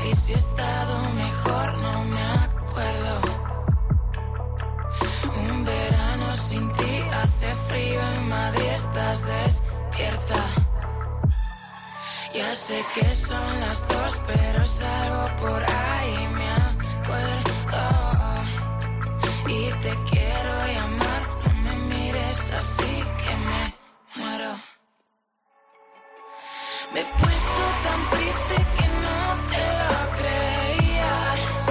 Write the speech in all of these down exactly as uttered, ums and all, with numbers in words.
Y si he estado mejor, no me acuerdo. Un verano sin ti, hace frío en Madrid, estás despierta. Ya sé que son las dos, pero salgo por ahí, me acuerdo. Y te quiero llamar, no me mires así que me muero. Me he puesto tan triste que no te lo creías.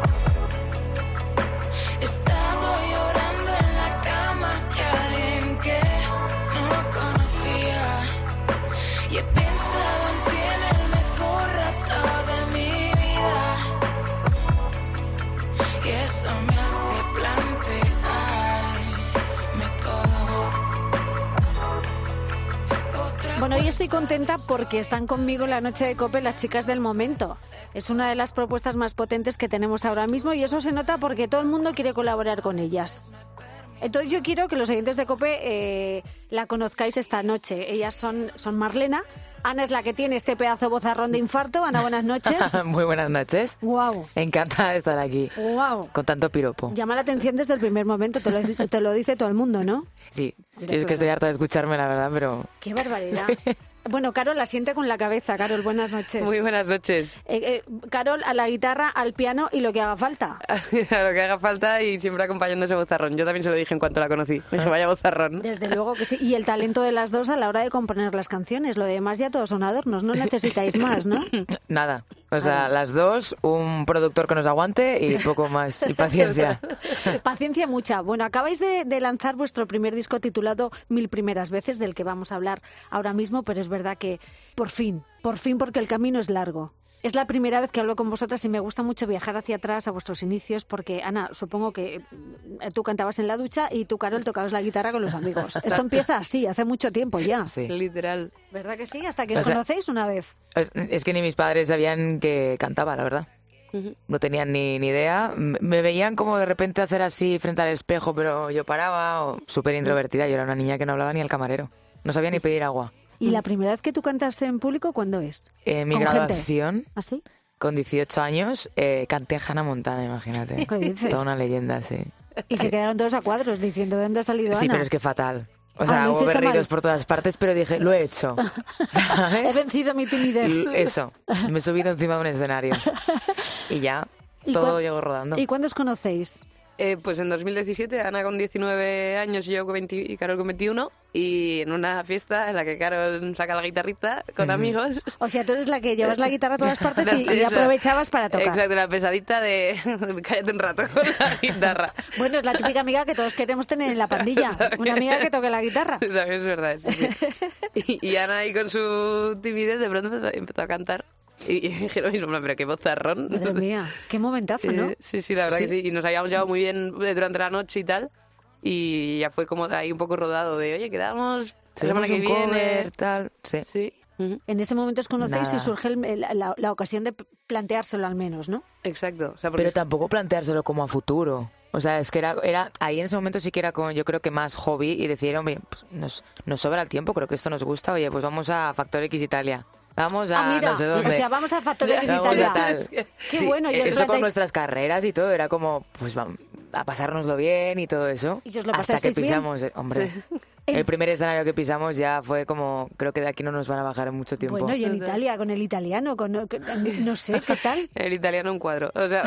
He estado llorando en la cama de alguien que no conocía. Y he pensado en ti en el mejor rato de mi vida. Y eso me hace plantearme todo. Otra Bueno, hoy estoy contenta porque están conmigo en la noche de COPE las chicas del momento. Es una de las propuestas más potentes que tenemos ahora mismo y eso se nota porque todo el mundo quiere colaborar con ellas. Entonces yo quiero que los oyentes de COPE eh, la conozcáis esta noche. Ellas son, son Marlena. Ana es la que tiene este pedazo bozarrón de infarto. Ana, buenas noches. Muy buenas noches. Wow. Encantada de estar aquí. Wow. Con tanto piropo. Llama la atención desde el primer momento, te lo, te lo dice todo el mundo, ¿no? Sí, Mira, yo es que claro. estoy harta de escucharme, la verdad, pero... ¡Qué barbaridad! Bueno, Carol asiente con la cabeza. Carol, buenas noches. Muy buenas noches. Eh, eh, Carol, a la guitarra, al piano y lo que haga falta. A lo que haga falta y siempre acompañando ese bozarrón. Yo también se lo dije en cuanto la conocí. Me dijo, vaya bozarrón. Desde luego que sí. Y el talento de las dos a la hora de componer las canciones. Lo demás ya todos son adornos. No necesitáis más, ¿no? Nada. O sea, las dos, un productor que nos aguante y poco más. Y paciencia. Paciencia mucha. Bueno, acabáis de, de lanzar vuestro primer disco titulado Mil primeras veces, del que vamos a hablar ahora mismo, pero es verdad que por fin, por fin, porque el camino es largo. Es la primera vez que hablo con vosotras y me gusta mucho viajar hacia atrás a vuestros inicios porque, Ana, supongo que tú cantabas en la ducha y tú, Carol, tocabas la guitarra con los amigos. Esto empieza así, hace mucho tiempo ya. Sí. Literal. ¿Verdad que sí? Hasta que os O sea, conocéis una vez. Es, es que ni mis padres sabían que cantaba, la verdad. Ujú. No tenían ni, ni idea. M- Me veían como de repente hacer así frente al espejo, pero yo paraba, o súper introvertida. Yo era una niña que no hablaba ni al camarero. No sabía ni pedir agua. ¿Y la primera vez que tú cantas en público, cuándo es? En mi ¿Con graduación, ¿Ah, sí? con dieciocho años, eh, canté Hannah Montana, imagínate. ¿Qué dices? Toda una leyenda, sí. Y se quedaron todos a cuadros diciendo, ¿de dónde ha salido Sí, Ana? pero es que fatal. O Ah, sea, lo hubo hiciste berridos mal. por todas partes, pero dije, lo he hecho. He ¿Sabes? vencido mi timidez. L- Eso, me he subido encima de un escenario. Y ya, ¿Y todo cuán- llegó rodando. ¿Y cuándo os conocéis? Eh, pues en dos mil diecisiete, Ana con diecinueve años y yo con veinte y Carol con veintiuno. Y en una fiesta en la que Carol saca la guitarrita con Ujú. amigos. O sea, tú eres la que llevas la guitarra a todas partes y, y Esa- aprovechabas para tocar. Exacto, la pesadita de cállate un rato con la guitarra. Bueno, es la típica amiga que todos queremos tener en la pandilla. Una amiga que toque la guitarra. También es verdad, sí, sí. Y, y Ana ahí con su timidez de pronto empezó, empezó a cantar. Y, y dije lo mismo, pero qué bozarrón. Madre mía, qué momentazo, ¿no? Eh, sí, sí, la verdad Sí. que sí. Y nos habíamos llevado muy bien durante la noche y tal. Y ya fue como ahí un poco rodado de, oye, quedamos la semana que un viene. cover, tal. Sí. Sí, ujú, En ese momento os conocéis Nada. y surge el- el- la, la ocasión de planteárselo al menos, ¿no? exacto. O sea, porque Pero tampoco planteárselo como a futuro. O sea, es que era, era ahí en ese momento sí que era como, yo creo que más hobby y decir, hombre, pues nos, nos sobra el tiempo, creo que esto nos gusta, oye, pues vamos a Factor X Italia. Vamos a ah, mira, no sé dónde. o sea, vamos a Factor X Vamos a Italia. tal. Qué Sí, bueno, y os eso con planteáis- nuestras carreras y todo, era como, pues vamos a pasárnoslo bien y todo eso. ¿Y os lo hasta que pasasteis bien? pisamos, eh, hombre. El primer escenario que pisamos ya fue como, creo que de aquí no nos van a bajar en mucho tiempo. Bueno, y en Italia, con el italiano, con, con- no sé, ¿qué tal? el italiano un cuadro. O sea,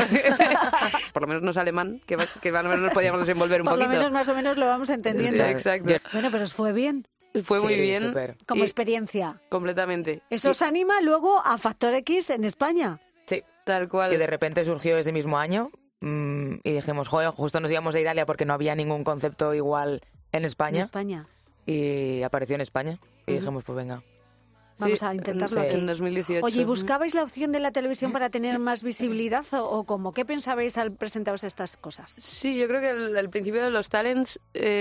por lo menos no es alemán, que, va- que más o menos nos podíamos desenvolver un Por lo poquito. menos más o menos lo vamos Sí, entendiendo. exacto. Yo- Bueno, pero os fue bien, Fue muy Sí, bien. súper. como y- experiencia. Completamente. Eso os anima luego a Factor X en España. Sí, Tal cual. que de repente surgió ese mismo año mm, y dijimos, joder, justo nos íbamos a Italia porque no había ningún concepto igual en España En España. y apareció en España y dijimos, pues venga. Vamos Sí, a intentarlo en, aquí. en dos mil dieciocho. Oye, ¿y buscabais la opción de la televisión para tener más visibilidad o, o cómo? ¿Qué pensabais al presentaros estas cosas? Sí, yo creo que al, al principio de los talents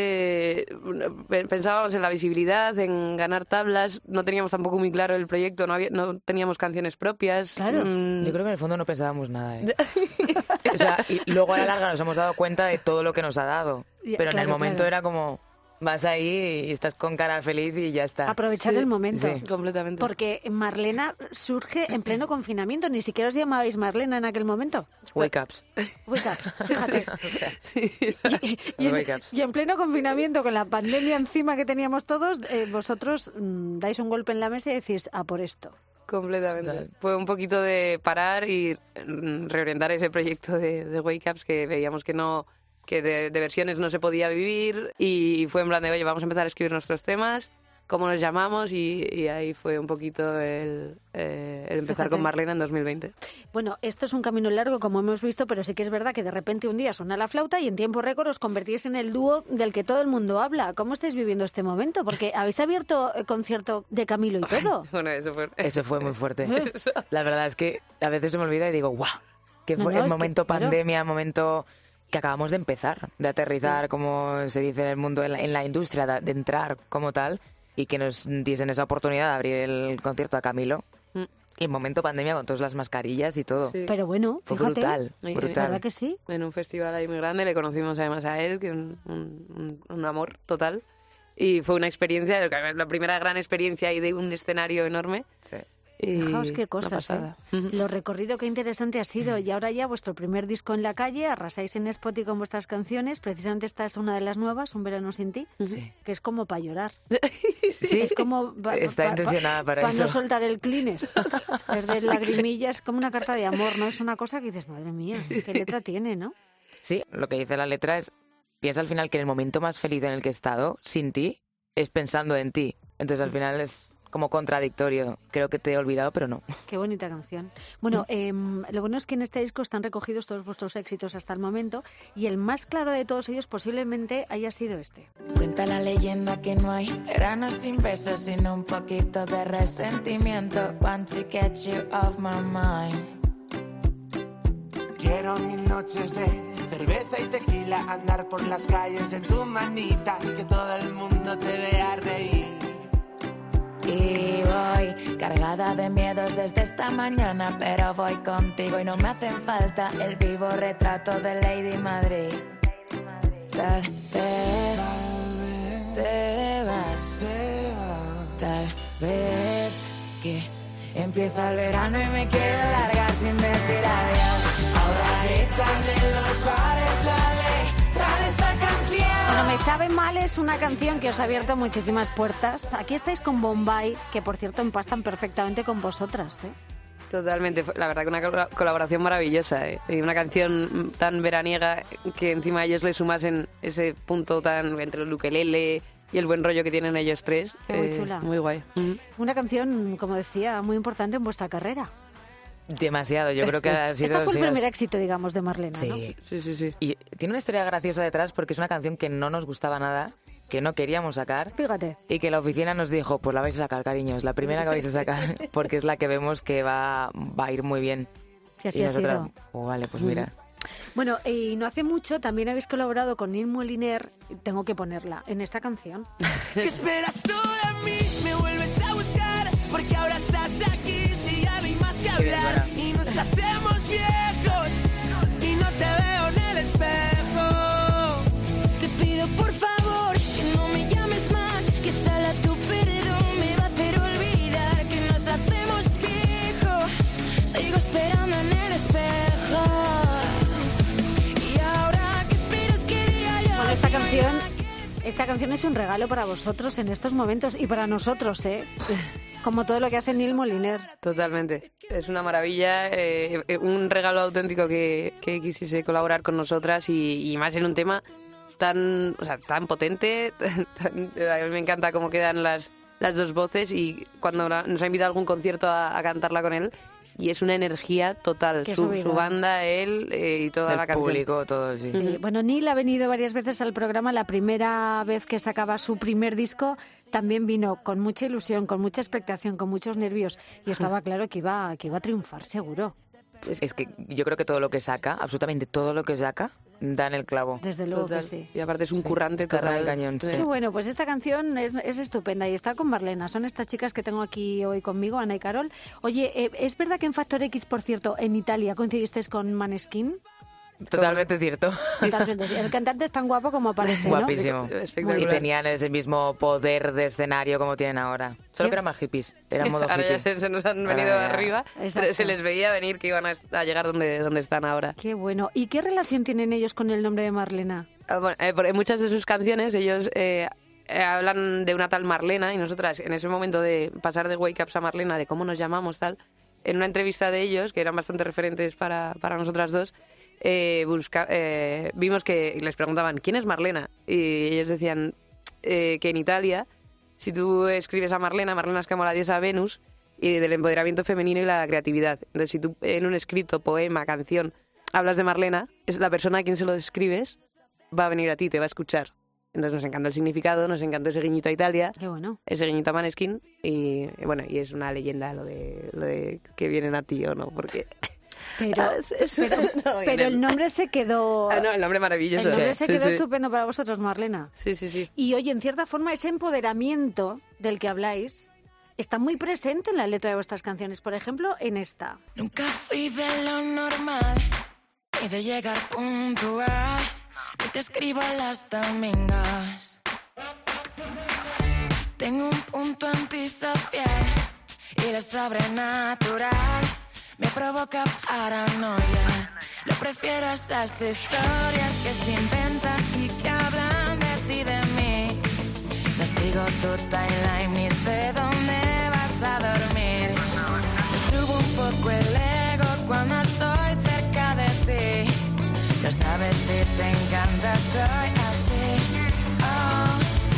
eh, pe- pensábamos en la visibilidad, en ganar tablas, no teníamos tampoco muy claro el proyecto, no, había, no teníamos canciones propias. Claro. Mm, Yo creo que en el fondo no pensábamos nada, ¿eh? O sea, y luego a la larga nos hemos dado cuenta de todo lo que nos ha dado. Ya, Pero en claro, el momento claro. era como, vas ahí y estás con cara feliz y ya está. Aprovechar Sí, el momento. sí. Completamente. Porque Marlena surge en pleno confinamiento. Ni siquiera os llamabais Marlena en aquel momento. Wake ups. Wake ups, fíjate. Sí, Y, y en, Wake ups. y en pleno confinamiento, con la pandemia encima que teníamos todos, eh, vosotros mm, dais un golpe en la mesa y decís, a por esto. completamente. Total. Fue un poquito de parar y mm, reorientar ese proyecto de, de Wake Ups que veíamos que no que de, de versiones no se podía vivir y fue en plan de, oye, vamos a empezar a escribir nuestros temas, cómo nos llamamos y, y ahí fue un poquito el, eh, el empezar Fíjate. con Marlena en dos mil veinte. Bueno, esto es un camino largo, como hemos visto, pero sí que es verdad que de repente un día suena la flauta y en tiempo récord os convertís en el dúo del que todo el mundo habla. ¿Cómo estáis viviendo este momento? Porque habéis abierto eh, concierto de Camilo y todo. Bueno, eso fue... Eso fue muy fuerte. La verdad es que a veces se me olvida y digo, guau, que No, fue no, el es que, momento claro. pandemia, momento que acabamos de empezar, de aterrizar, como se dice en el mundo, en la, en la industria, de, de entrar como tal, y que nos diesen esa oportunidad de abrir el concierto a Camilo. Mm. Y en momento pandemia con todas las mascarillas y todo. Sí. Pero bueno, Fue fíjate. brutal, Ay, brutal. ¿Verdad que sí? En un festival ahí muy grande, le conocimos además a él, que un, un, un, un amor total. Y fue una experiencia, la primera gran experiencia ahí de un escenario enorme. Sí. Y Fijaos qué una cosas, pasada. ¿eh? Ujú. Lo recorrido que interesante ha sido. Y ahora ya vuestro primer disco en la calle, arrasáis en Spotify con vuestras canciones. Precisamente esta es una de las nuevas, Un verano sin ti, Sí. que es como para llorar. Sí, Es como pa- está pa- intencionada para Para eso. no soltar el Kleenex. Perder lagrimillas, como una carta de amor, ¿no? Es una cosa que dices, madre mía, qué letra tiene, ¿no? Sí, lo que dice la letra es, piensa al final que en el momento más feliz en el que he estado, sin ti, es pensando en ti. Entonces al final es como contradictorio. Creo que te he olvidado, pero no. Qué bonita canción. Bueno, eh, lo bueno es que en este disco están recogidos todos vuestros éxitos hasta el momento y el más claro de todos ellos posiblemente haya sido este. Cuenta la leyenda que no hay verano sin besos, sino un poquito de resentimiento. Want to get you off my mind. Quiero mil noches de cerveza y tequila, andar por las calles en tu manita, que todo el mundo te vea reír. Y voy cargada de miedos desde esta mañana, pero voy contigo y no me hacen falta el vivo retrato de Lady Madrid. Tal vez te vas, tal vez que empieza el verano y me quiero largar sin decir adiós. Ahora gritan en los bares la letra de esta canción. Bueno, Me sabe mal es una canción que os ha abierto muchísimas puertas. Aquí estáis con Bombay, que por cierto empastan perfectamente con vosotras, ¿eh? Totalmente, fue- la verdad que una col- colaboración maravillosa, ¿eh? Y una canción tan veraniega que encima a ellos le sumasen ese punto tan entre el ukelele y el buen rollo que tienen ellos tres. Qué muy chula. Muy guay. Ujú. Una canción, como decía, muy importante en vuestra carrera. Demasiado, yo creo que ha sido... Esta fue el sí, has- primer éxito, digamos, de Marlena, ¿no? Sí. Sí, sí, sí. Y tiene una historia graciosa detrás porque es una canción que no nos gustaba nada, que no queríamos sacar Fíjate. y que la oficina nos dijo, pues la vais a sacar, cariños, la primera que vais a sacar porque es la que vemos que va, va a ir muy bien. Que así y ha nosotras, sido. oh, vale, pues mira. Bueno, y no hace mucho también habéis colaborado con Neil Moliner, tengo que ponerla, en esta canción. ¿Qué esperas tú de mí? Me vuelves a buscar, porque ahora estás aquí, si ya no hay más que Qué bien hablar. suena. Y nos hacemos viejos, y no te veo en el espejo. Te pido por favor, que no me llames más, que sala tu perdón me va a hacer olvidar que nos hacemos viejos. Sigo esperando en el espejo. Y ahora que esperas que diga yo. Bueno, esta si no hay canción, nada que esta canción es un regalo para vosotros en estos momentos y para nosotros, ¿eh? Como todo lo que hace Neil Moliner. Totalmente. Es una maravilla, eh, eh, un regalo auténtico que, que quisiese colaborar con nosotras y, y más en un tema tan, o sea, tan potente. Tan- a mí me encanta cómo quedan las, las dos voces y cuando la- nos ha invitado a algún concierto a, a cantarla con él y es una energía total. Qué Su, subidón. su banda, él eh, y toda El la canción. público, todo, sí. Sí, bueno, Neil ha venido varias veces al programa. La primera vez que sacaba su primer disco también vino con mucha ilusión, con mucha expectación, con muchos nervios y estaba claro que iba, que iba a triunfar, seguro. Es que yo creo que todo lo que saca, absolutamente todo lo que saca, da en el clavo. Desde luego Total. que sí. Y aparte es un Sí, currante carne total. de cañón, sí. Qué bueno, pues esta canción es, es estupenda y está con Marlena. Son estas chicas que tengo aquí hoy conmigo, Ana y Carol. Oye, eh, ¿es verdad que en Factor X, por cierto, en Italia coincidisteis con Maneskin? Totalmente cierto. Totalmente. El cantante es tan guapo como parece, ¿no? Guapísimo. Espectacular. Y tenían ese mismo poder de escenario como tienen ahora. Solo que eran más hippies. Eran modo Ahora ya hippie. se, se nos han venido Ahora ya. arriba, Exacto. pero se les veía venir que iban a, a llegar donde, donde están ahora. Qué bueno. ¿Y qué relación tienen ellos con el nombre de Marlena? Ah, bueno, eh, por- en muchas de sus canciones ellos eh, eh, hablan de una tal Marlena y nosotras en ese momento de pasar de Wake Ups a Marlena, de cómo nos llamamos tal, en una entrevista de ellos, que eran bastante referentes para, para nosotras dos, eh, busca- eh, vimos que les preguntaban ¿quién es Marlena? Y ellos decían eh, que en Italia, si tú escribes a Marlena, Marlena es como la diosa Venus y del empoderamiento femenino y la creatividad. Entonces, si tú en un escrito, poema, canción, hablas de Marlena, es la persona a quien se lo escribes va a venir a ti, te va a escuchar. Entonces nos encantó el significado, nos encantó ese guiñito a Italia, Qué bueno. ese guiñito a Maneskin y y bueno, y es una leyenda lo de, lo de que vienen a ti o no, porque... Pero, pero, No, pero vienen. el nombre se quedó... Ah, no, el nombre maravilloso. El nombre se Sí, quedó sí. estupendo para vosotros, Marlena. Sí, sí, sí. Y oye, en cierta forma, ese empoderamiento del que habláis está muy presente en la letra de vuestras canciones. Por ejemplo, en esta. Nunca fui de lo normal y de llegar puntual. Y te escribo a las domingas. Tengo un punto antisocial y lo sobrenatural me provoca paranoia. Lo prefiero a esas historias que se inventan y que hablan de ti y de mí. No sigo tu timeline ni sé dónde vas a dormir. Me subo un poco el ego cuando estoy cerca de ti. Lo sabes si te encanta, soy así. Oh,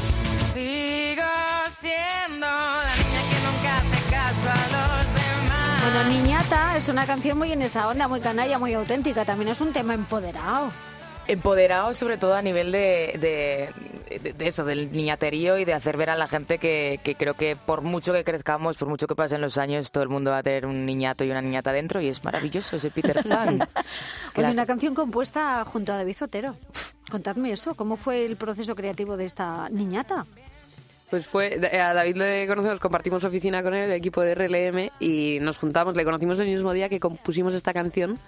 sigo siendo la niña que nunca hace caso a los demás. Bueno, Niñata es una canción muy en esa onda, muy canalla, muy auténtica. También es un tema empoderado. Empoderado sobre todo a nivel de, de, de- de eso, del niñaterío y de hacer ver a la gente que, que creo que por mucho que crezcamos, por mucho que pasen los años, todo el mundo va a tener un niñato y una niñata dentro y es maravilloso ese Peter Pan. Oye, Claro. una canción compuesta junto a David Otero. Contadme eso, ¿cómo fue el proceso creativo de esta niñata? Pues fue, a David le conocemos, compartimos oficina con él, el equipo de R L M, y nos juntamos, le conocimos el mismo día que compusimos esta canción.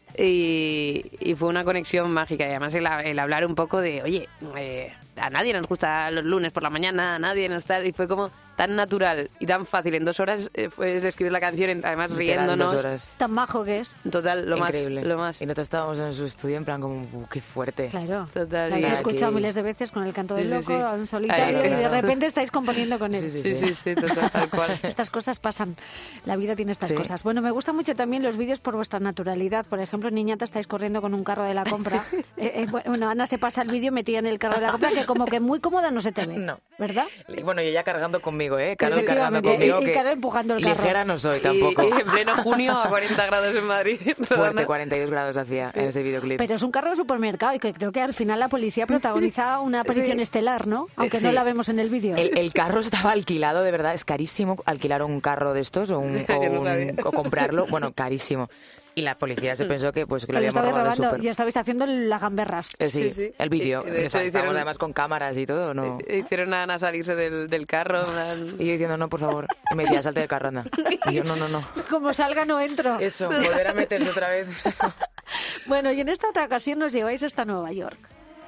Y, y fue una conexión mágica. Y además el, el hablar un poco de, oye, eh, a nadie nos gusta los lunes por la mañana, a nadie nos está... Y fue como tan natural y tan fácil. En dos horas eh, fue escribir la canción, en- además Literal, riéndonos. dos horas. Tan majo que es. Total, lo Increíble. más. Lo más. Y nosotros estábamos en su estudio en plan como, "Uh, qué fuerte". Claro. Total, La habéis y- escuchado aquí- miles de veces con el canto del Sí, sí, loco, sí. a un solitario, Ahí, y de claro. repente estáis componiendo con él. Sí, Sí, sí, sí, total, tal cual. Estas cosas pasan, la vida tiene estas Sí. cosas. Bueno, me gustan mucho también los vídeos por vuestra naturalidad. Por ejemplo, Niñata, estáis corriendo con un carro de la compra. Eh, eh, bueno, Ana se pasa el vídeo metida en el carro de la compra, que como que muy cómoda no se te ve, No. ¿verdad? Y bueno, y ella cargando conmigo, ¿eh? Carol cargando Efectivamente, conmigo. y- y que Carol empujando el carro. Ligera no soy Y, tampoco. y en pleno junio a cuarenta grados en Madrid. Fuerte, cuarenta y dos grados hacía en ese videoclip. Pero es un carro de supermercado y que creo que al final la policía protagoniza una aparición estelar, ¿no? Aunque no Sí. la vemos en el vídeo. El, el carro estaba alquilado, de verdad, es carísimo alquilar un carro de estos o, un, o, Yo no un- sabía. o comprarlo, bueno, carísimo. Y la policía se pensó que pues que lo Que lo habíamos estabais robado del robando súper. y estabais haciendo las gamberras. Eh, sí, Sí, sí. el vídeo. Y- y de O hecho sea, estábamos hicieron- además con cámaras y todo, ¿no? Hicieron a Ana salirse del, del carro. en plan- Y yo diciendo, no, por favor. Y me decía, salte del carro, anda. Y yo, no, no, no. Como salga no entro. Eso, volver a meterse otra vez. Bueno, y en esta otra ocasión nos lleváis hasta Nueva York.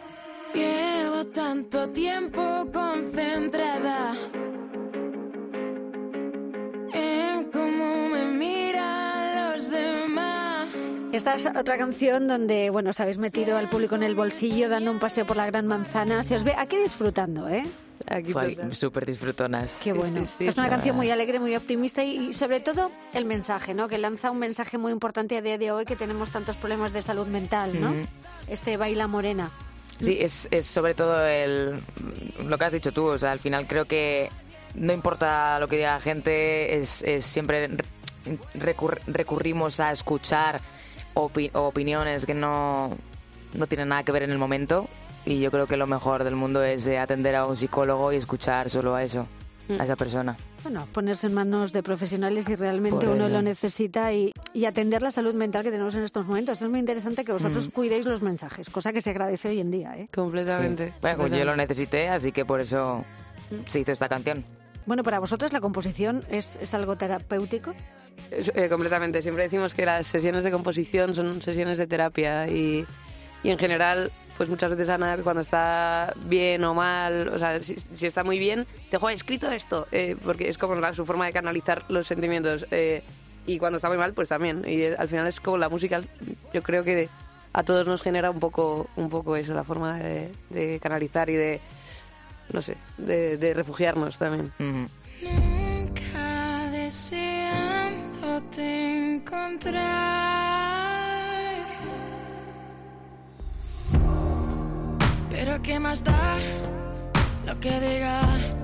Llevo tanto tiempo concentrada en cómo me miran los demás. Esta es otra canción donde, bueno, os habéis metido al público en el bolsillo dando un paseo por la Gran Manzana. Se os ve aquí disfrutando, ¿eh? Aquí Fue total. súper disfrutonas. Qué Sí, bueno. sí, sí. Es una canción muy alegre, muy optimista y, y sobre todo el mensaje, ¿no? Que lanza un mensaje muy importante a día de hoy que tenemos tantos problemas de salud mental, ¿no? Ujú. Este Baila Morena. Sí, es, es sobre todo el, lo que has dicho tú. O sea, al final creo que no importa lo que diga la gente, es, es siempre recurr- recurrimos a escuchar opi- opiniones que no, no tienen nada que ver en el momento. Y yo creo que lo mejor del mundo es eh, atender a un psicólogo y escuchar solo a eso, a esa persona. Bueno, ponerse en manos de profesionales si realmente Por uno eso. lo necesita y, y atender la salud mental que tenemos en estos momentos. Es muy interesante que vosotros cuidéis los mensajes, cosa que se agradece hoy en día, ¿eh? Completamente. Sí. Bueno, pues yo lo necesité, así que por eso se hizo esta canción. Bueno, para vosotros la composición es, es algo terapéutico. Eh, completamente. Siempre decimos que las sesiones de composición son sesiones de terapia y, y en general, pues muchas veces Ana, cuando está bien o mal, o sea, si, si está muy bien, te joder, he escrito esto, eh, porque es como la, su forma de canalizar los sentimientos. Eh, y cuando está muy mal, pues también. Y al final es como la música, yo creo que a todos nos genera un poco, un poco eso, la forma de, de canalizar y de, no sé, de, de refugiarnos también. Mm. Nunca deseándote encontrar. Pero qué más da lo que diga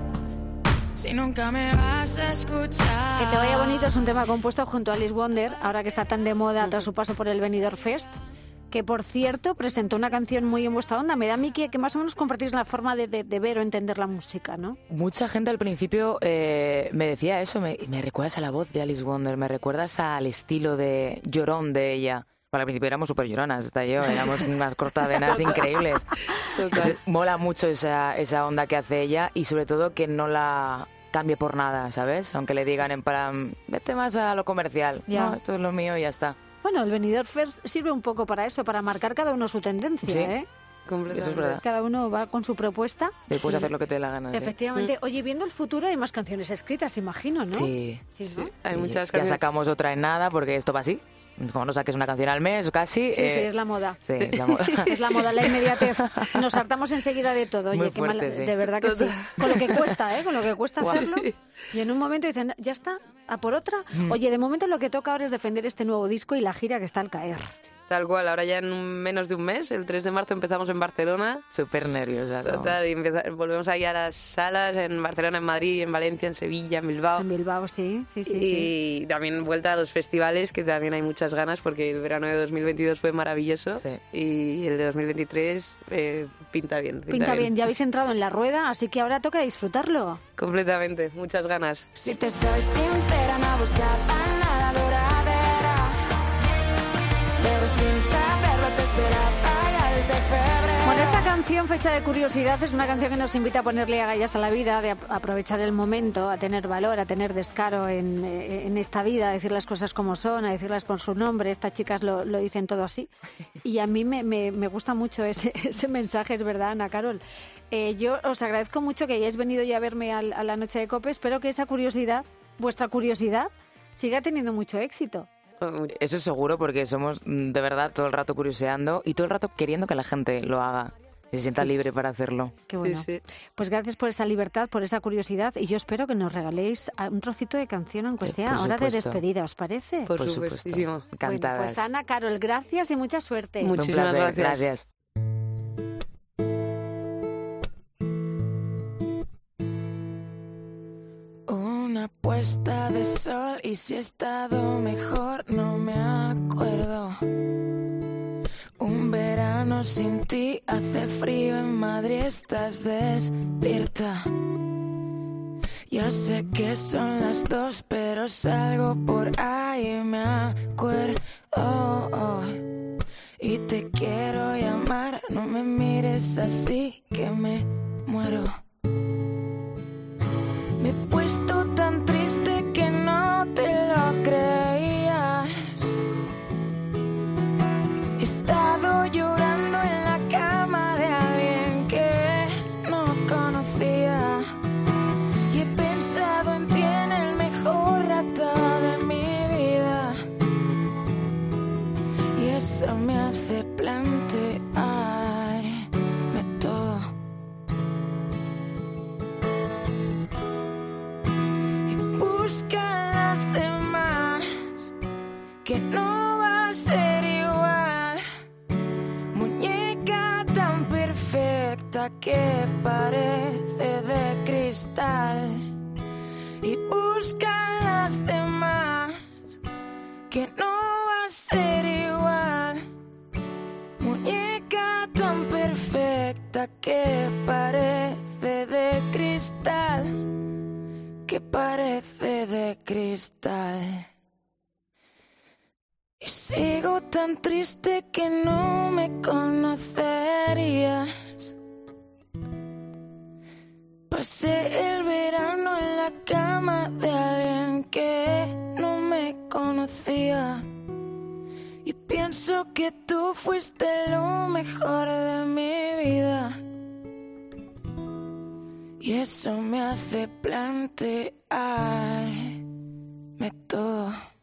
si nunca me vas a escuchar. Que te vaya bonito es un tema compuesto junto a Alice Wonder, ahora que está tan de moda tras su paso por el Benidorm Fest, que por cierto presentó una canción muy en vuestra onda. Me da a mí que, que más o menos compartís la forma de, de, de ver o entender la música, ¿no? Mucha gente al principio eh, me decía eso, me, me recuerdas a la voz de Alice Wonder, me recuerdas al estilo de llorón de ella. Bueno, al principio éramos súper lloronas, hasta yo, éramos unas cortavenas increíbles. Entonces, mola mucho esa, esa onda que hace ella y sobre todo que no la cambie por nada, ¿sabes? Aunque le digan en plan, vete más a lo comercial, Ya. no, esto es lo mío y ya está. Bueno, el Benidorm Fest sirve un poco para eso, para marcar cada uno su tendencia, Sí. ¿eh? Completamente. Eso es verdad. Cada uno va con su propuesta. Te puedes hacer lo que te dé la gana. sí. Efectivamente. Oye, viendo el futuro hay más canciones escritas, imagino, ¿no? Sí. Sí, ¿no? Hay Y muchas ya canciones. sacamos otra en nada porque esto va así. Como no saques una canción al mes, casi. Sí, eh, sí, es la moda. Sí, es la moda. Es la moda, la inmediatez. Nos hartamos enseguida de todo. Oye, Muy qué fuerte, mal, sí. de verdad que sí. Con lo que cuesta, ¿eh? Con lo que cuesta Guau. hacerlo. Y en un momento dicen, ya está, a por otra. Mm. Oye, de momento lo que toca ahora es defender este nuevo disco y la gira que está al caer. Tal cual, ahora ya en un- menos de un mes, el tres de marzo empezamos en Barcelona. Súper nerviosa. ¿no? Total, y empeza- volvemos ahí a las salas en Barcelona, en Madrid, en Valencia, en Sevilla, en Bilbao. En Bilbao, sí, sí, sí. y sí. también vuelta a los festivales, que también hay muchas ganas, porque el verano de dos mil veintidós fue maravilloso. Sí. Y el de dos mil veintitrés eh, pinta bien. Pinta, Pinta bien, ya habéis entrado en la rueda, así que ahora toca disfrutarlo. Completamente, muchas ganas. Si te soy sincera, no buscaba nada duradera, pero sin saberlo te esperaba ya desde febrero. Bueno, esta canción, Fecha de Curiosidad, es una canción que nos invita a ponerle agallas a la vida, de ap- aprovechar el momento, a tener valor, a tener descaro en, eh, en esta vida, a decir las cosas como son, a decirlas por su nombre. Estas chicas lo, lo dicen todo así. Y a mí me, me, me gusta mucho ese, ese mensaje, es verdad, Ana Carol. Eh, yo os agradezco mucho que hayáis venido ya a verme al- a la noche de COPE. Espero que esa curiosidad, vuestra curiosidad, siga teniendo mucho éxito. Eso es seguro porque somos mm, de verdad todo el rato curioseando y todo el rato queriendo que la gente lo haga. Se sienta libre para hacerlo. Qué bueno. Sí, sí. Pues gracias por esa libertad, por esa curiosidad y yo espero que nos regaléis a- un trocito de canción, aunque Eh, sea por ahora de supuesto. despedida, ¿os parece? Por, Por supuesto. supuestísimo. Encantadas. Bueno, pues Ana Carol, gracias y mucha suerte. Mucho- Un Muchísimas placer, gracias. gracias. Una puesta de sol y si he estado mejor no me acuerdo. Un verano sin ti, hace frío en Madrid, estás despierta. Ya sé que son las dos, pero salgo por ahí y me acuerdo. Y te quiero llamar, no me mires así que me muero. Me he puesto tan triste que no te lo creías. He estado llorando en la cama de alguien que no conocía. Y he pensado en ti en el mejor rato de mi vida. Y eso me hace plantearme todo. Busca a las demás, que no va a ser igual. Muñeca tan perfecta que parece de cristal. Y busca a las demás, que no va a ser igual. Muñeca tan perfecta que parece de cristal. Que parece de cristal. Y sigo tan triste que no me conocerías. Pasé el verano en la cama de alguien que no me conocía. Y pienso que tú fuiste lo mejor de mi vida. Y eso me hace plantearme todo.